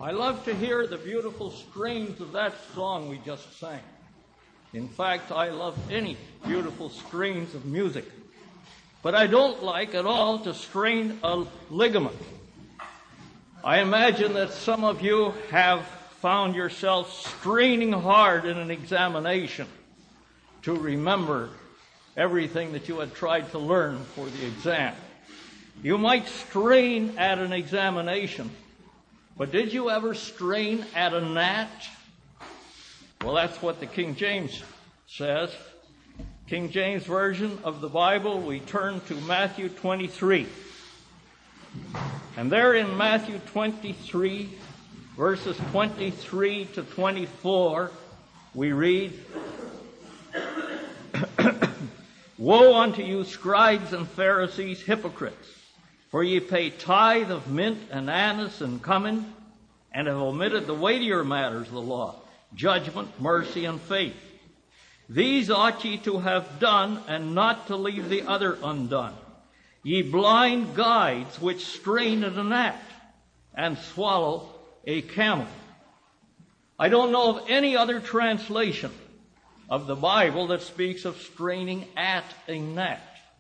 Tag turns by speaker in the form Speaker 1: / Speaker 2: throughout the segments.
Speaker 1: I love to hear the beautiful strains of that song we just sang. In fact, I love any beautiful strains of music. But I don't like at all to strain a ligament. I imagine that some of you have found yourself straining hard in an examination to remember everything that you had tried to learn for the exam. You might strain at an examination, but did you ever strain at a gnat? Well, that's what the King James says. King James Version of the Bible, we turn to Matthew 23. And there in Matthew 23, verses 23 to 24, we read, Woe unto you, scribes and Pharisees, hypocrites! For ye pay tithe of mint and anise and cumin, and have omitted the weightier matters of the law, judgment, mercy, and faith. These ought ye to have done, and not to leave the other undone. Ye blind guides, which strain at a gnat, and swallow a camel. I don't know of any other translation of the Bible that speaks of straining at a gnat.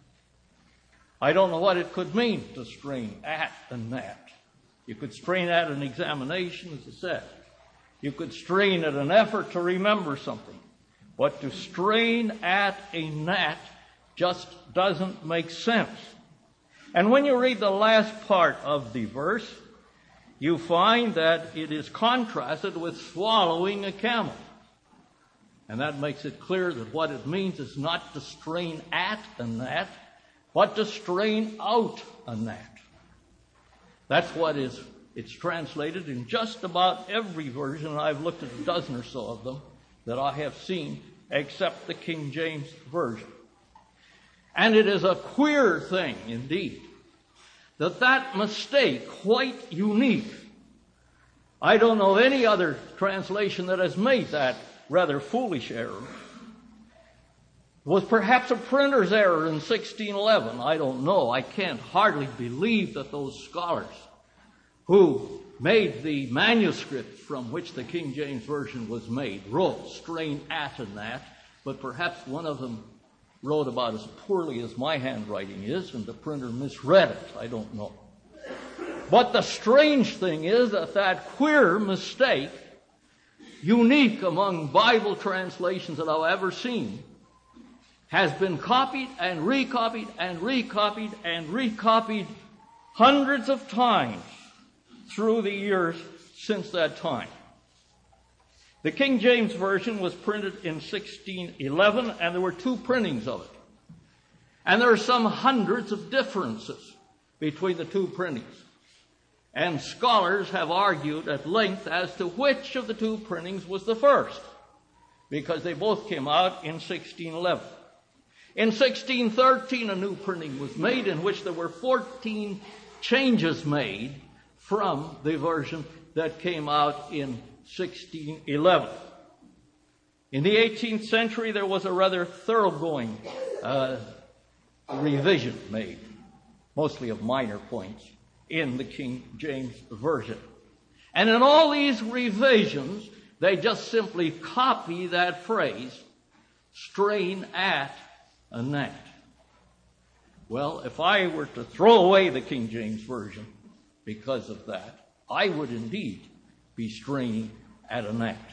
Speaker 1: I don't know what it could mean to strain at a gnat. You could strain at an examination, as I said. You could strain at an effort to remember something. But to strain at a gnat just doesn't make sense. And when you read the last part of the verse, you find that it is contrasted with swallowing a camel. And that makes it clear that what it means is not to strain at a gnat, but to strain out a gnat. That's what it's translated in just about every version, and I've looked at a dozen or so of them that I have seen, except the King James Version. And it is a queer thing, indeed, that mistake, quite unique. I don't know any other translation that has made that rather foolish error. Was perhaps a printer's error in 1611. I don't know. I can't hardly believe that those scholars who made the manuscript from which the King James Version was made wrote strain at a gnat, but perhaps one of them wrote about as poorly as my handwriting is, and the printer misread it. I don't know. But the strange thing is that queer mistake, unique among Bible translations that I've ever seen, has been copied and recopied and recopied and recopied hundreds of times through the years since that time. The King James Version was printed in 1611, and there were two printings of it. And there are some hundreds of differences between the two printings. And scholars have argued at length as to which of the two printings was the first, because they both came out in 1611. In 1613, a new printing was made in which there were 14 changes made from the version that came out in 1611. In the 18th century, there was a rather thoroughgoing revision made, mostly of minor points, in the King James Version. And in all these revisions, they just simply copy that phrase, strain at a gnat. Well, if I were to throw away the King James Version because of that, I would indeed be straining at a gnat.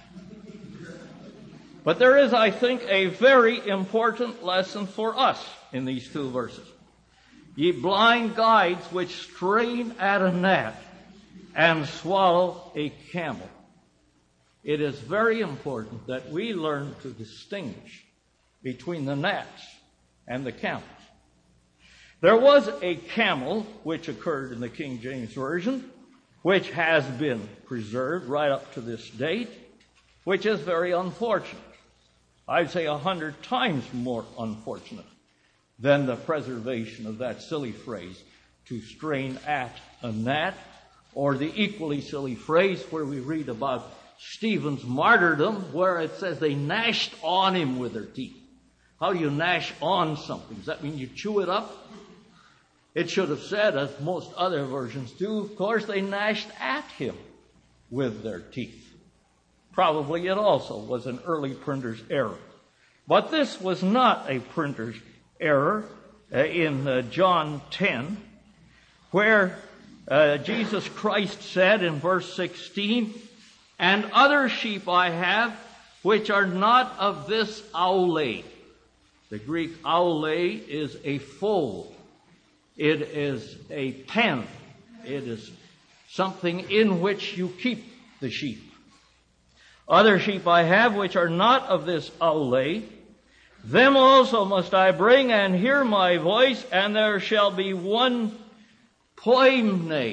Speaker 1: But there is, I think, a very important lesson for us in these two verses. Ye blind guides which strain at a gnat and swallow a camel. It is very important that we learn to distinguish between the gnats and the camels. There was a camel which occurred in the King James Version, which has been preserved right up to this date, which is very unfortunate. I'd say 100 times more unfortunate than the preservation of that silly phrase, to strain at a gnat, or the equally silly phrase where we read about Stephen's martyrdom, where it says they gnashed on him with their teeth. How do you gnash on something? Does that mean you chew it up? It should have said, as most other versions do, of course, they gnashed at him. with their teeth. Probably it also was an early printer's error. But this was not a printer's error in John 10, where Jesus Christ said in verse 16, "And other sheep I have, which are not of this aule." The Greek aule is a fold. It is a pen. It is something in which you keep the sheep. "Other sheep I have, which are not of this aule. Them also must I bring, and hear my voice, and there shall be one poimne,"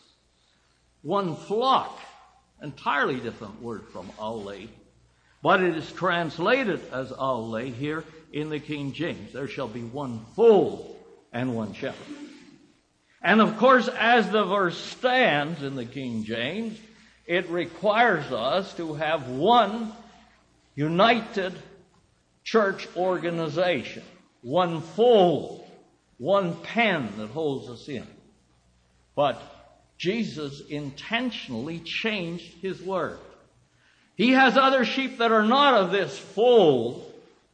Speaker 1: one flock. Entirely different word from aule. But it is translated as aule here in the King James. There shall be one fold and one shepherd. And of course, as the verse stands in the King James, it requires us to have one united church organization, one fold, one pen that holds us in. But Jesus intentionally changed his word. He has other sheep that are not of this fold,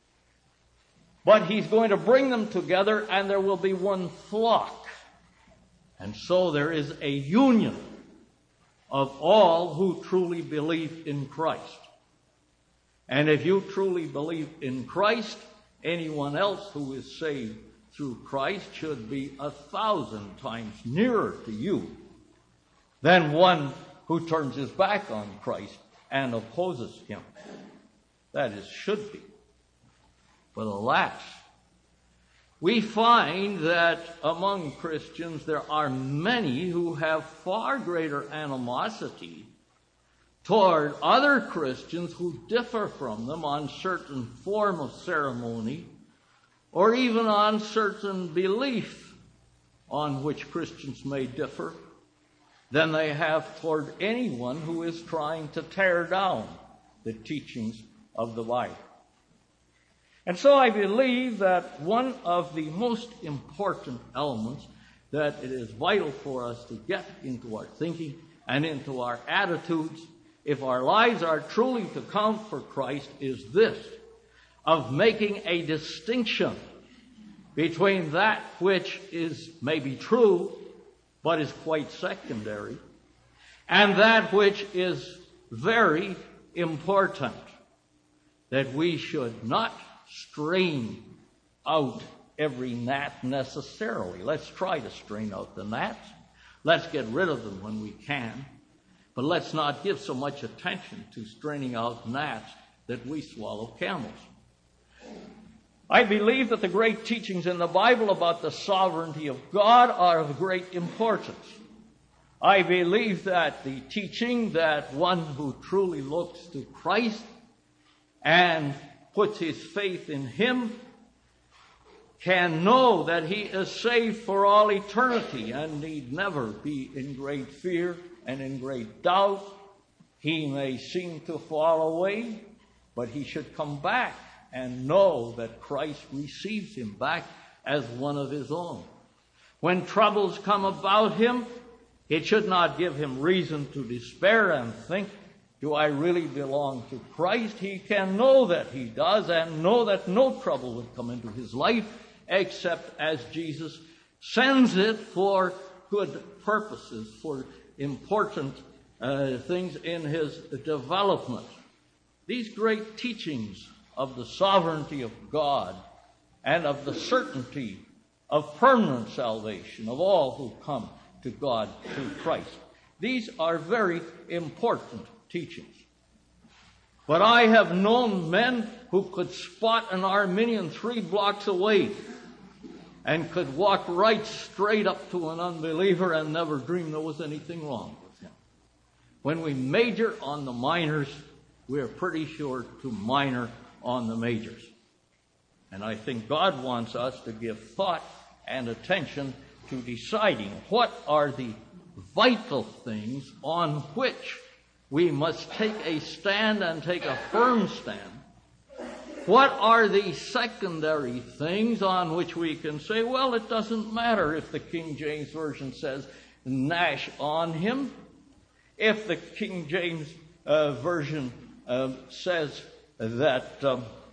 Speaker 1: but he's going to bring them together and there will be one flock. And so there is a union of all who truly believe in Christ. And if you truly believe in Christ, anyone else who is saved through Christ should be 1,000 times nearer to you than one who turns his back on Christ and opposes him. That is, should be. But alas, we find that among Christians there are many who have far greater animosity toward other Christians who differ from them on certain form of ceremony or even on certain belief on which Christians may differ than they have toward anyone who is trying to tear down the teachings of the Bible. And so I believe that one of the most important elements that it is vital for us to get into our thinking and into our attitudes, if our lives are truly to count for Christ, is this, of making a distinction between that which is maybe true but is quite secondary and that which is very important, that we should not strain out every gnat necessarily. Let's try to strain out the gnats. Let's get rid of them when we can. But let's not give so much attention to straining out gnats that we swallow camels. I believe that the great teachings in the Bible about the sovereignty of God are of great importance. I believe that the teaching that one who truly looks to Christ and puts his faith in him can know that he is saved for all eternity and need never be in great fear and in great doubt. He may seem to fall away, but he should come back and know that Christ receives him back as one of his own. When troubles come about him, it should not give him reason to despair and think, do I really belong to Christ? He can know that he does and know that no trouble would come into his life except as Jesus sends it for good purposes, for important things in his development. These great teachings of the sovereignty of God and of the certainty of permanent salvation of all who come to God through Christ. These are very important teachings. But I have known men who could spot an Arminian 3 blocks away and could walk right straight up to an unbeliever and never dream there was anything wrong with him. When we major on the minors, we're pretty sure to minor on the majors. And I think God wants us to give thought and attention to deciding what are the vital things on which we must take a stand and take a firm stand. What are the secondary things on which we can say, well, it doesn't matter if the King James Version says, gnash on him. If the King James Version says that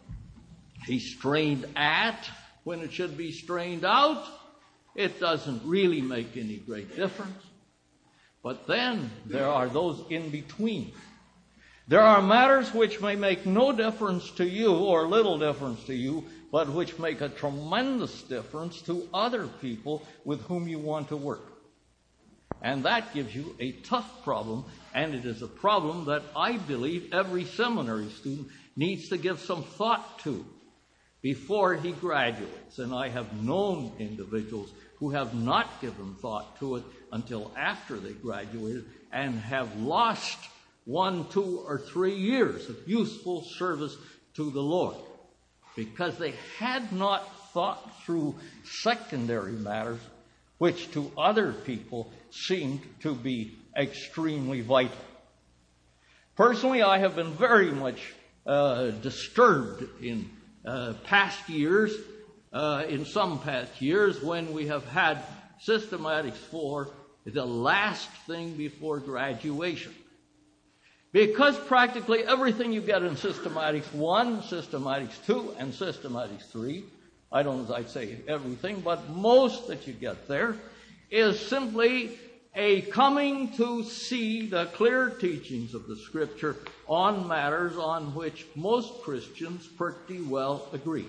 Speaker 1: he strained at when it should be strained out, it doesn't really make any great difference. But then there are those in between. There are matters which may make no difference to you or little difference to you, but which make a tremendous difference to other people with whom you want to work. And that gives you a tough problem, and it is a problem that I believe every seminary student needs to give some thought to before he graduates. And I have known individuals who have not given thought to it until after they graduated and have lost 1, 2, or 3 years of useful service to the Lord because they had not thought through secondary matters which to other people seemed to be extremely vital. Personally, I have been very much disturbed in past years, in some past years, when we have had Systematics 4, the last thing before graduation. Because practically everything you get in Systematics 1, Systematics 2, and Systematics 3, I don't know if I'd say everything, but most that you get there is simply a coming to see the clear teachings of the Scripture on matters on which most Christians pretty well agree.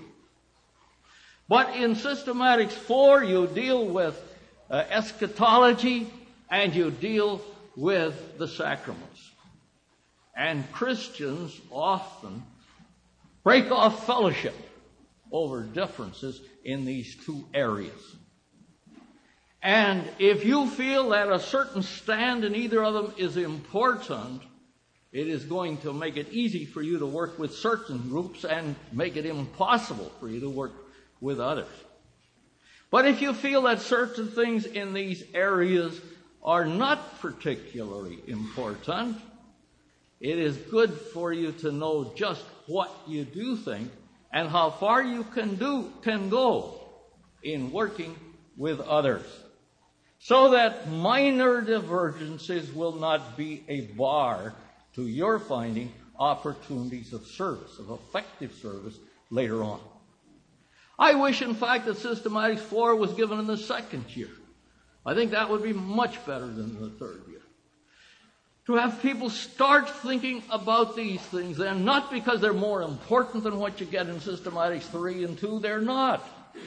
Speaker 1: But in Systematics 4, you deal with eschatology and you deal with the sacraments. And Christians often break off fellowship over differences in these two areas. And if you feel that a certain stand in either of them is important, it is going to make it easy for you to work with certain groups and make it impossible for you to work with others. But if you feel that certain things in these areas are not particularly important, it is good for you to know just what you do think and how far you can go in working with others, so that minor divergences will not be a bar to your finding opportunities of service, of effective service later on. I wish, in fact, that Systematics 4 was given in the second year. I think that would be much better than the third year. To have people start thinking about these things, and not because they're more important than what you get in Systematics 3 and 2, they're not.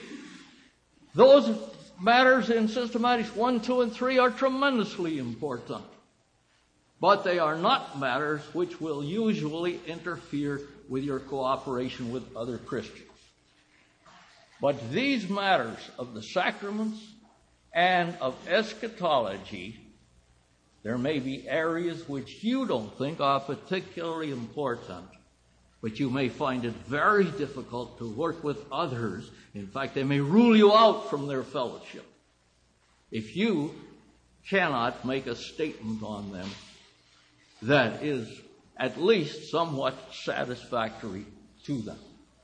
Speaker 1: Those matters in Systematics 1, 2, and 3 are tremendously important. But they are not matters which will usually interfere with your cooperation with other Christians. But these matters of the sacraments and of eschatology, there may be areas which you don't think are particularly important, but you may find it very difficult to work with others. In fact, they may rule you out from their fellowship if you cannot make a statement on them that is at least somewhat satisfactory to them.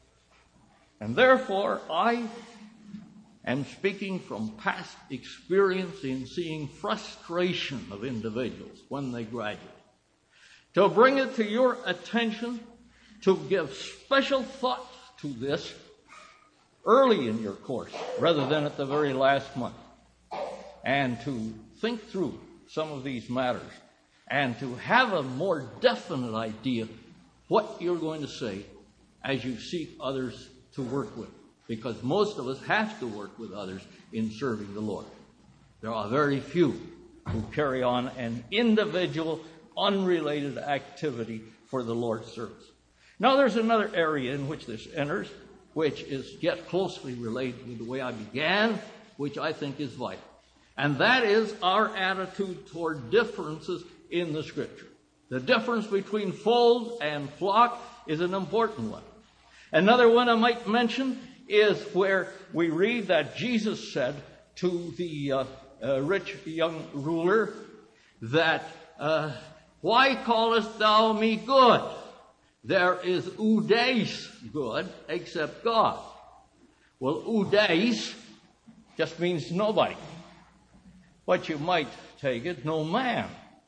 Speaker 1: And therefore, I am speaking from past experience in seeing frustration of individuals when they graduate, to bring it to your attention to give special thought to this early in your course rather than at the very last month, and to think through some of these matters and to have a more definite idea what you're going to say as you seek others to work with, because most of us have to work with others in serving the Lord. There are very few who carry on an individual, unrelated activity for the Lord's service. Now, there's another area in which this enters, which is yet closely related with the way I began, which I think is vital. And that is our attitude toward differences in the Scripture. The difference between fold and flock is an important one. Another one I might mention is where we read that Jesus said to the rich young ruler that, why callest thou me good? There is oudeis good except God. Well, oudeis just means nobody. But you might take it, no man.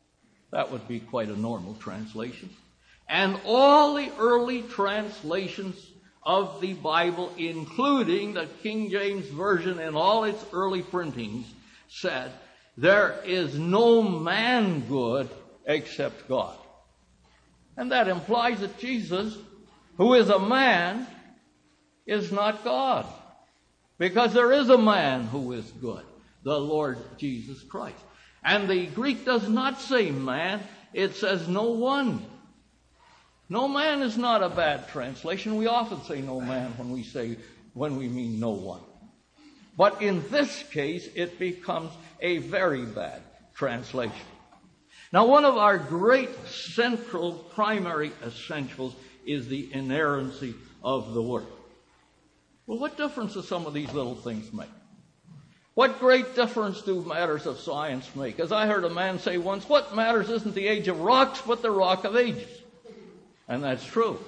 Speaker 1: That would be quite a normal translation. And all the early translations of the Bible, including the King James Version and all its early printings, said, there is no man good except God. And that implies that Jesus, who is a man, is not God. Because there is a man who is good, the Lord Jesus Christ. And the Greek does not say man, it says no one. No man is not a bad translation. We often say no man when we mean no one. But in this case, it becomes a very bad translation. Now, one of our great central primary essentials is the inerrancy of the Word. Well, what difference do some of these little things make? What great difference do matters of science make? As I heard a man say once, what matters isn't the age of rocks, but the rock of ages. And that's true.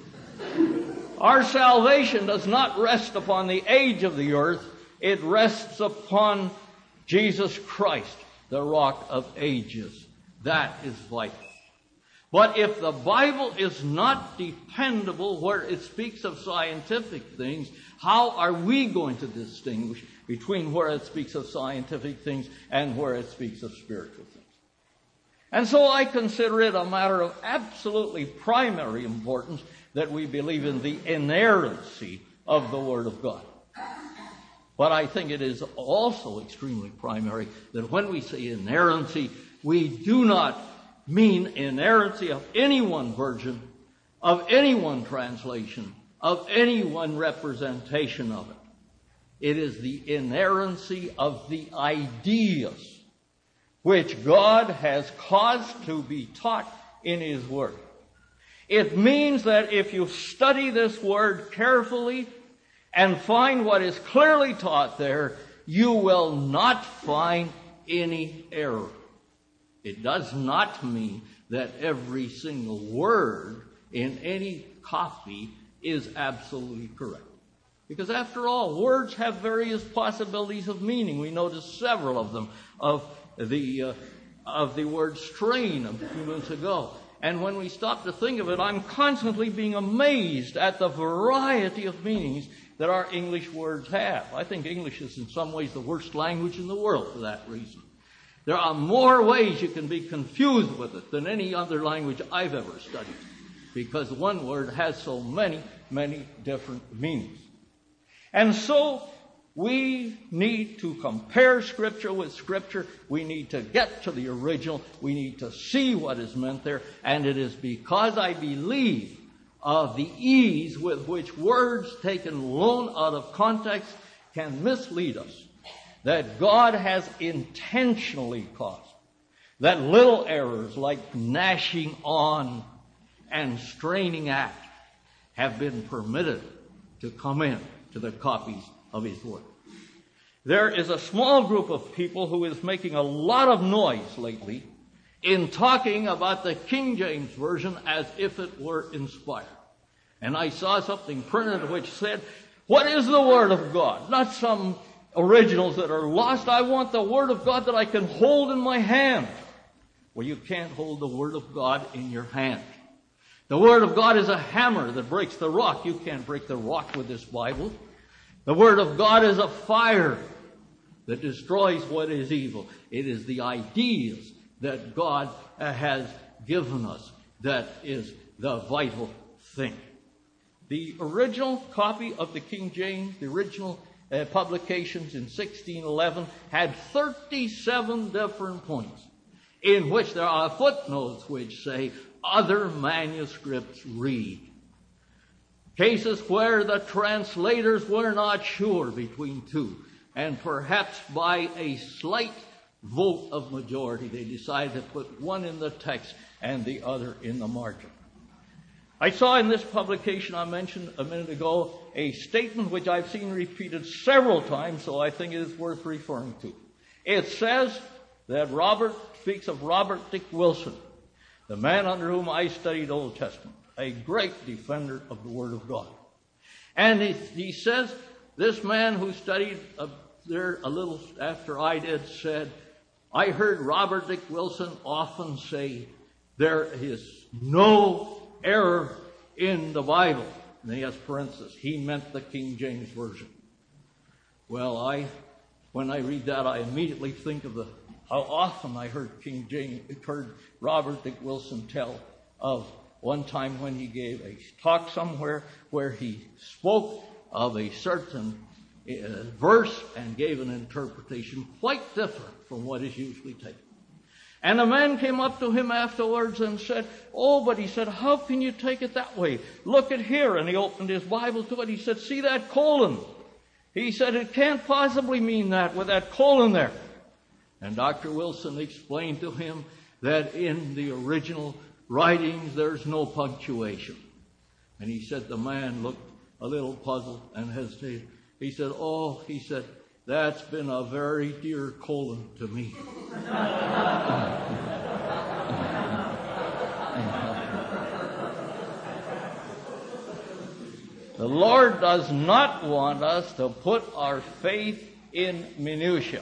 Speaker 1: Our salvation does not rest upon the age of the earth. It rests upon Jesus Christ, the rock of ages. That is vital. But if the Bible is not dependable where it speaks of scientific things, how are we going to distinguish between where it speaks of scientific things and where it speaks of spiritual things? And so I consider it a matter of absolutely primary importance that we believe in the inerrancy of the Word of God. But I think it is also extremely primary that when we say inerrancy, we do not mean inerrancy of any one version, of any one translation, of any one representation of it. It is the inerrancy of the ideas which God has caused to be taught in His Word. It means that if you study this Word carefully and find what is clearly taught there, you will not find any error. It does not mean that every single word in any copy is absolutely correct. Because after all, words have various possibilities of meaning. We noticed several of them of the word strain a few minutes ago. And when we stop to think of it, I'm constantly being amazed at the variety of meanings that our English words have. I think English is in some ways the worst language in the world for that reason. There are more ways you can be confused with it than any other language I've ever studied, because one word has so many, many different meanings. And so we need to compare Scripture with Scripture. We need to get to the original. We need to see what is meant there. And it is because I believe of the ease with which words taken alone out of context can mislead us that God has intentionally caused that little errors like gnashing on and straining at have been permitted to come in to the copies of His Word. There is a small group of people who is making a lot of noise lately in talking about the King James Version as if it were inspired. And I saw something printed which said, what is the Word of God? Not some originals that are lost. I want the Word of God that I can hold in my hand. Well, you can't hold the Word of God in your hand. The Word of God is a hammer that breaks the rock. You can't break the rock with this Bible. The Word of God is a fire that destroys what is evil. It is the ideas that God has given us that is the vital thing. The original copy of the King James, the original publications in 1611, had 37 different points in which there are footnotes which say, other manuscripts read. Cases where the translators were not sure between two, and perhaps by a slight vote of majority, they decided to put one in the text and the other in the margin. I saw in this publication I mentioned a minute ago a statement which I've seen repeated several times, so I think it is worth referring to. It says that speaks of Robert Dick Wilson, the man under whom I studied Old Testament, a great defender of the Word of God. And he says, this man who studied there a little after I did said, I heard Robert Dick Wilson often say, there is no error in the Bible. And then he has parentheses. He meant the King James Version. Well, when I read that, I immediately think of how often I heard Robert Dick Wilson tell of one time when he gave a talk somewhere where he spoke of a certain verse and gave an interpretation quite different from what is usually taken. And a man came up to him afterwards and said, but he said, how can you take it that way? Look at here. And he opened his Bible to it. He said, see that colon? He said, it can't possibly mean that with that colon there. And Dr. Wilson explained to him that in the original writings there's no punctuation. And he said the man looked a little puzzled and hesitated. He said, that's been a very dear colon to me. The Lord does not want us to put our faith in minutiae.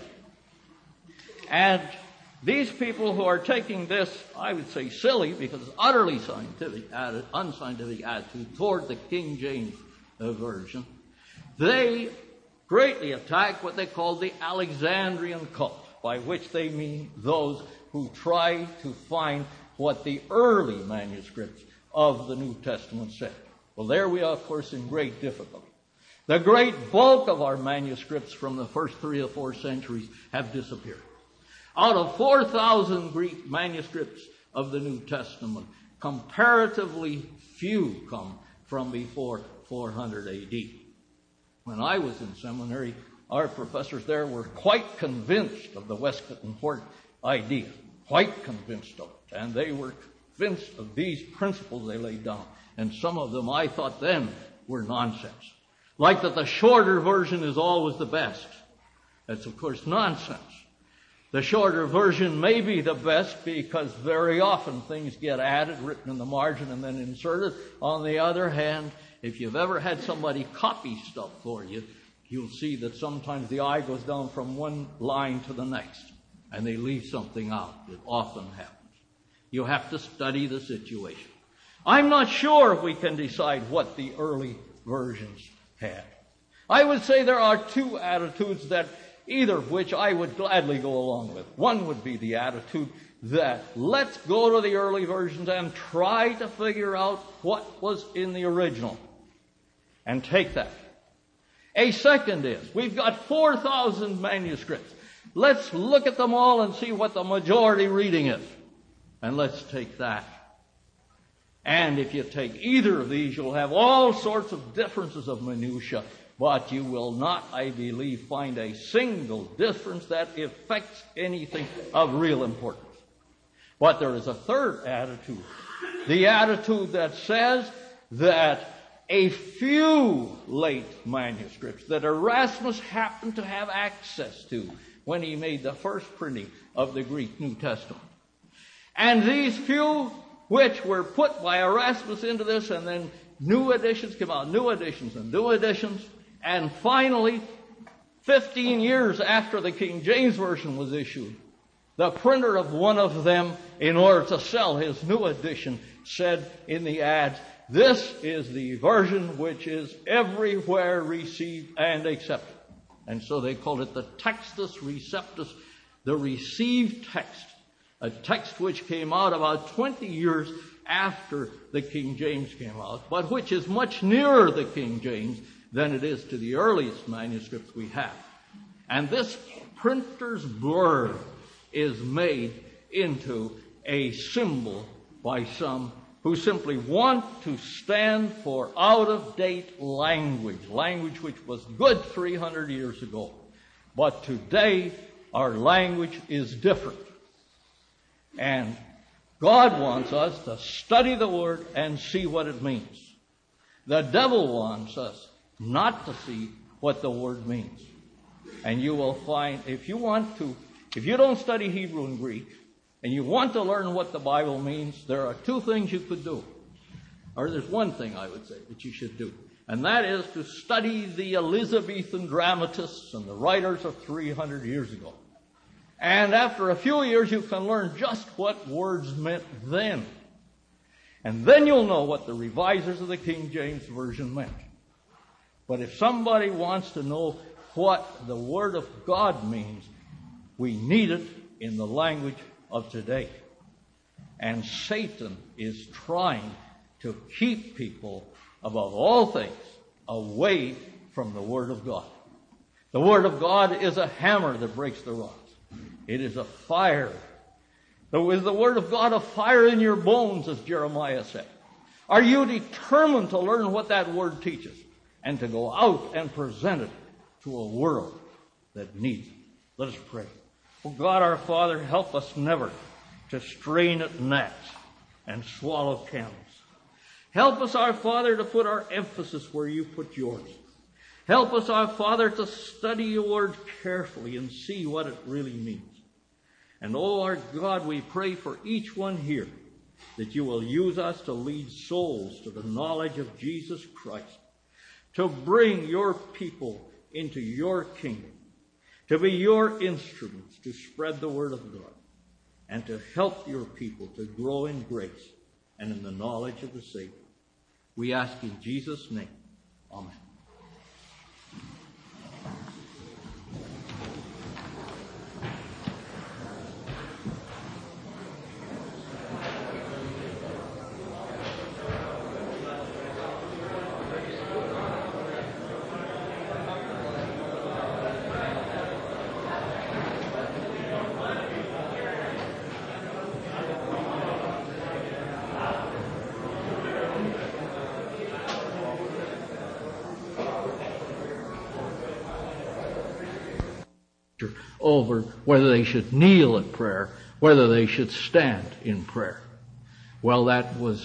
Speaker 1: And these people who are taking this, I would say silly, because it's utterly unscientific attitude toward the King James Version, they greatly attack what they call the Alexandrian cult, by which they mean those who try to find what the early manuscripts of the New Testament said. Well, there we are, of course, in great difficulty. The great bulk of our manuscripts from the first 3 or 4 centuries have disappeared. Out of 4,000 Greek manuscripts of the New Testament, comparatively few come from before 400 A.D. When I was in seminary, our professors there were quite convinced of the Westcott and Hort idea, quite convinced of it. And they were convinced of these principles they laid down. And some of them I thought then were nonsense. Like that the shorter version is always the best. That's, of course, nonsense. The shorter version may be the best because very often things get added, written in the margin, and then inserted. On the other hand, if you've ever had somebody copy stuff for you, you'll see that sometimes the eye goes down from one line to the next, and they leave something out. It often happens. You have to study the situation. I'm not sure if we can decide what the early versions had. I would say there are 2 attitudes that either of which I would gladly go along with. One would be the attitude that let's go to the early versions and try to figure out what was in the original and take that. A second is, we've got 4,000 manuscripts. Let's look at them all and see what the majority reading is. And let's take that. And if you take either of these, you'll have all sorts of differences of minutiae, but you will not, I believe, find a single difference that affects anything of real importance. But there is a third attitude, the attitude that says that a few late manuscripts that Erasmus happened to have access to when he made the first printing of the Greek New Testament. And these few which were put by Erasmus into this, and then new editions came out, new editions and new editions, and finally, 15 years after the King James Version was issued, the printer of one of them, in order to sell his new edition, said in the ads, "This is the version which is everywhere received and accepted." And so they called it the Textus Receptus, the received text, a text which came out about 20 years after the King James came out, but which is much nearer the King James than it is to the earliest manuscripts we have. And this printer's blurb is made into a symbol by some who simply want to stand for out-of-date language which was good 300 years ago. But today, our language is different. And God wants us to study the Word and see what it means. The devil wants us not to see what the Word means. And you will find, if you don't study Hebrew and Greek, and you want to learn what the Bible means, there are 2 things you could do. Or there's one thing, I would say, that you should do. And that is to study the Elizabethan dramatists and the writers of 300 years ago. And after a few years, you can learn just what words meant then. And then you'll know what the revisers of the King James Version meant. But if somebody wants to know what the Word of God means, we need it in the language of today. And Satan is trying to keep people, above all things, away from the Word of God. The Word of God is a hammer that breaks the rocks. It is a fire. Is the Word of God a fire in your bones, as Jeremiah said? Are you determined to learn what that Word teaches and to go out and present it to a world that needs it? Let us pray. Oh God, our Father, help us never to strain at gnats and swallow camels. Help us, our Father, to put our emphasis where you put yours. Help us, our Father, to study your word carefully and see what it really means. And, oh, our God, we pray for each one here that you will use us to lead souls to the knowledge of Jesus Christ, to bring your people into your kingdom, to be your instruments to spread the word of God, and to help your people to grow in grace and in the knowledge of the Savior. We ask in Jesus' name. Amen. Over whether they should kneel at prayer, whether they should stand in prayer. Well, that was,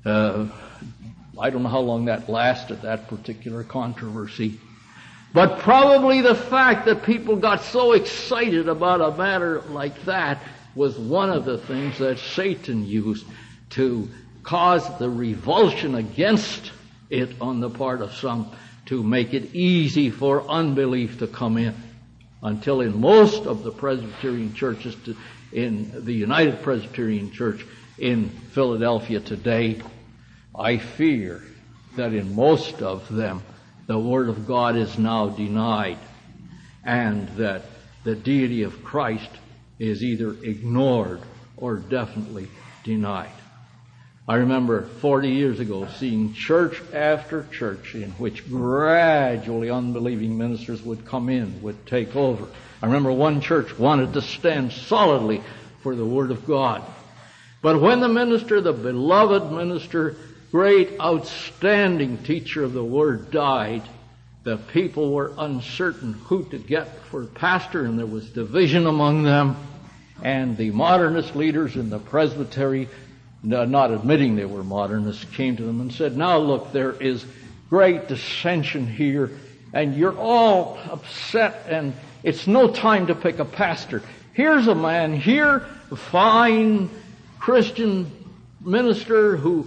Speaker 1: I don't know how long that lasted, that particular controversy. But probably the fact that people got so excited about a matter like that was one of the things that Satan used to cause the revulsion against it on the part of some, to make it easy for unbelief to come in. Until in most of the Presbyterian churches, in the United Presbyterian Church in Philadelphia today, I fear that in most of them the Word of God is now denied, and that the deity of Christ is either ignored or definitely denied. I remember 40 years ago seeing church after church in which gradually unbelieving ministers would come in, would take over. I remember one church wanted to stand solidly for the Word of God. But when the minister, the beloved minister, great outstanding teacher of the Word, died, the people were uncertain who to get for pastor, and there was division among them. And the modernist leaders in the presbytery, not admitting they were modernists, came to them and said, now look, there is great dissension here, and you're all upset, and it's no time to pick a pastor. Here's a man here, a fine Christian minister who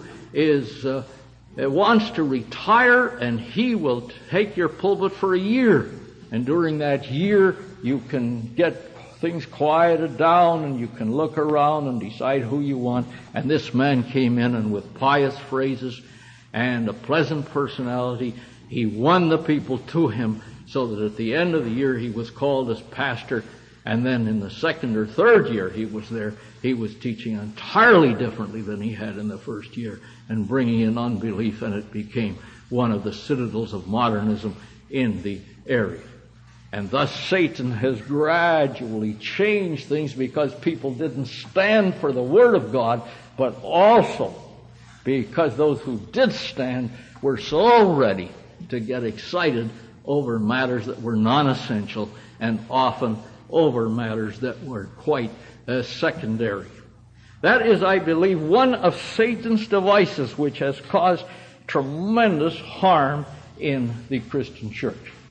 Speaker 1: wants to retire, and he will take your pulpit for a year. And during that year, you can get things quieted down, and you can look around and decide who you want. And this man came in, and with pious phrases and a pleasant personality, he won the people to him, so that at the end of the year he was called as pastor. And then in the second or third year he was there, he was teaching entirely differently than he had in the first year, and bringing in unbelief, and it became one of the citadels of modernism in the area. And thus Satan has gradually changed things, because people didn't stand for the Word of God, but also because those who did stand were so ready to get excited over matters that were non-essential, and often over matters that were quite secondary. That is, I believe, one of Satan's devices which has caused tremendous harm in the Christian church.